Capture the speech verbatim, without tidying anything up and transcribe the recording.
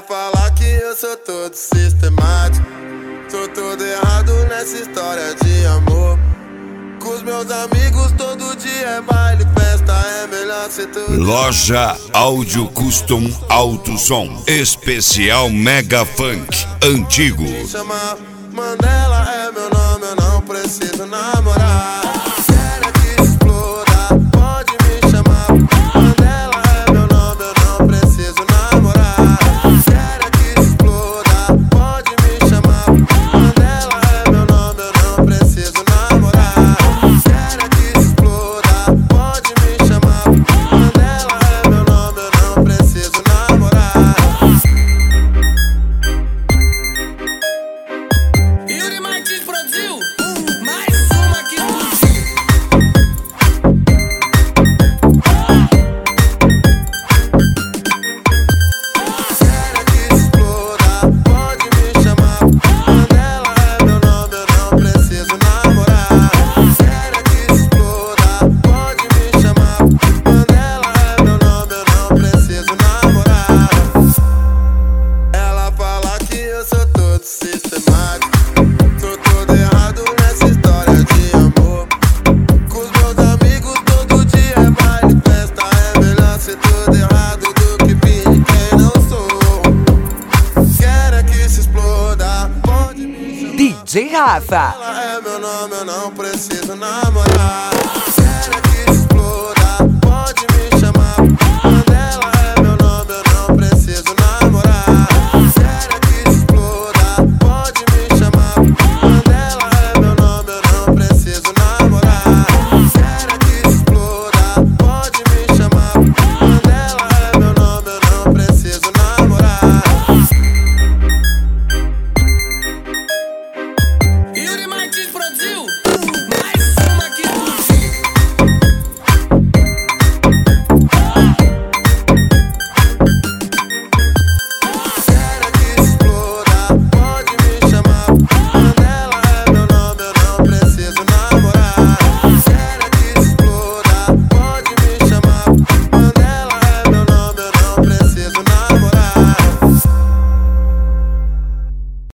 fala que eu sou todo sistemático, sou todo errado nessa história de amor. Com os meus amigos todo dia é baile, festa, é melhor ser tudo. Loja Áudio Custom Alto Som, especial Mega Funk Antigo. Me chama Mandela, é meu nome, eu não preciso namorar. Quero que se exploda, pode me chamar Mandela, é meu nome, eu não preciso namorar. Quero que se exploda, pode me chamar Mandela, é meu nome, eu não preciso namorar. Quero que se exploda, pode me chamar Mandela, é meu nome, eu não preciso namorar. Yuri Martins produziu mais uma que Quero que se exploda, pode me chamar Mandela, é meu nome, eu não preciso namorar. Quero que se exploda, pode me chamar Mandela, é meu nome, eu não preciso namorar. Ela fala que eu sou todo sistemático, sou todo errado nessa história de amor. Com os meus amigos todo dia é baile, festa, é melhor ser tudo errado do que fingir quem não sou. Quero que se exploda, pode me chamar D J Rafa. Ela é meu nome, eu não preciso namorar.